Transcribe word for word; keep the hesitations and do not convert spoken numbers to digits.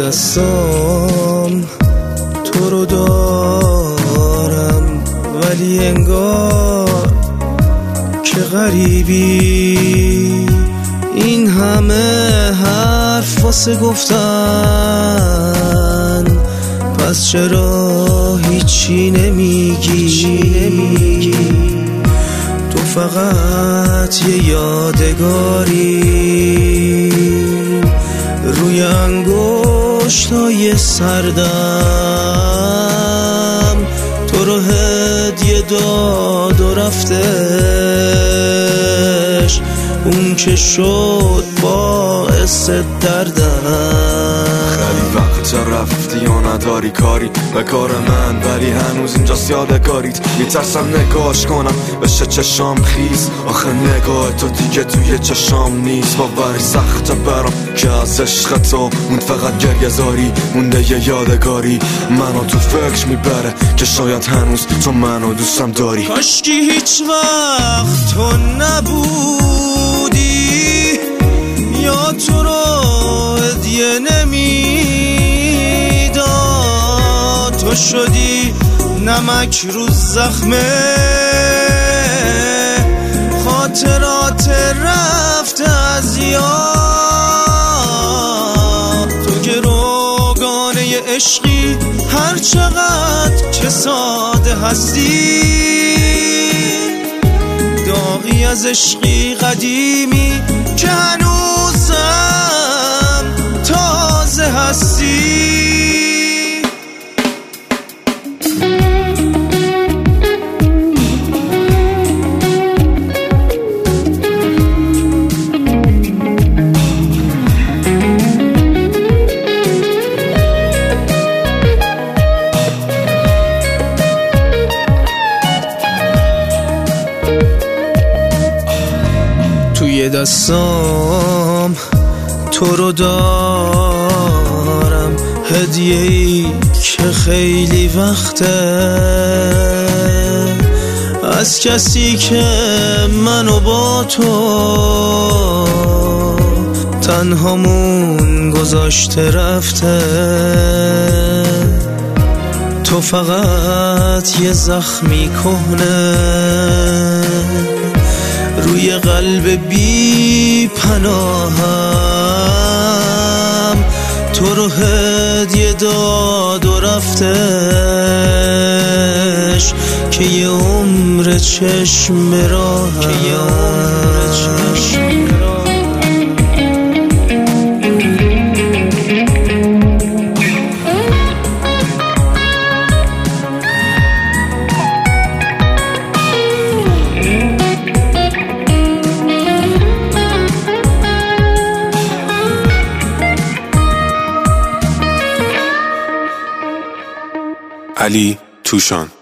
دستام تو رو دارم، ولی انگار که غریبی. این همه حرف واسه گفتن، پس چرا هیچی نمیگی؟ تو فقط یه یادگاری روی انگشتای سردم. تو رو هدیه داد و رفتش، اون که شد باعث دردم. خیلی وقت رفتی و نداری کاری به کار من، ولی هنوز اینجاست یادگاریت. میترسم نگاش کنم بشه چشام خیز، آخه نگاه تو دیگه توی چشام نیست. باوری سخته برام که از عشق تو موند فقط گریه زاری، مونده یه یادگاری منو تو فکر میبره که شاید هنوز تو منو دوستم داری. کاشکی هیچ وقت تو نبودی، یا تو رو هدیه نمیداد. تو شدی نمک رو زخمه، خاطرات رفته از یاد. تو گروگانه عشقی هر چقدر که ساده هستی، داغی از عشقی قدیمی که هنوزم تازه هستی. توی دستام تو رو دارم، هدیه‌ای که خیلی وقته از کسی که منو با تو تنهامون گذاشته رفته. تو فقط یه زخمی کهنه روی قلب بی پناهم. تو رو هدیه داد و رفتش که یه عمر چشم راهم. علی توشان.